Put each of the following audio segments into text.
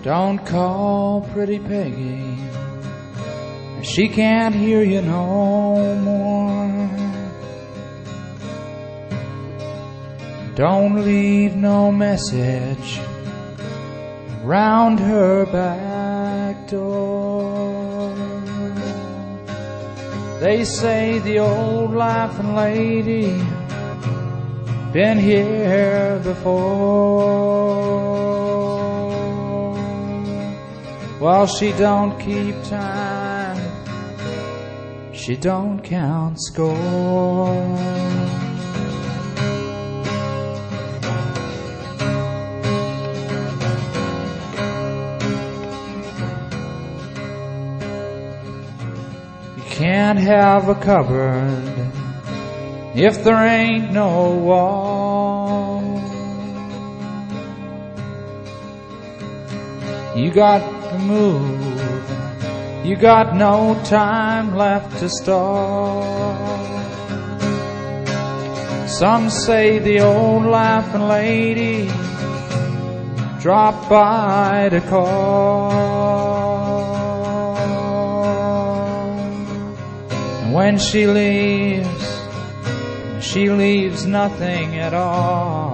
Don't call pretty Peggy, she can't hear you no more. Don't leave no message round her back door. They say the old laughing lady been here before. Well, she don't keep time, she don't count score. Can't have a cupboard if there ain't no wall. You got to move, you got no time left to stall. Some say the old laughing lady dropped by to call. When she leaves nothing at all.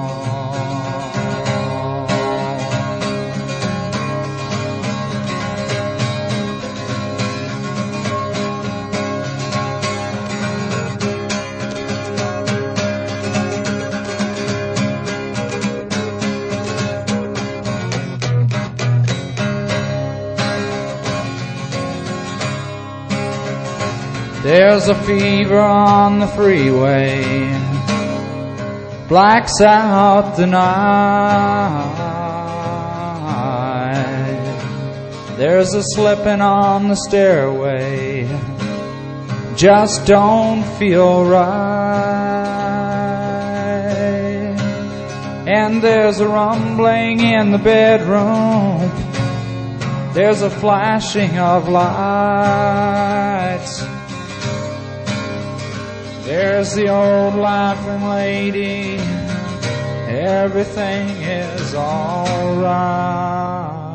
There's a fever on the freeway, blacks out the night. There's a slipping on the stairway, just don't feel right. And there's a rumbling in the bedroom, there's a flashing of lights. There's the old laughing lady, everything is all right.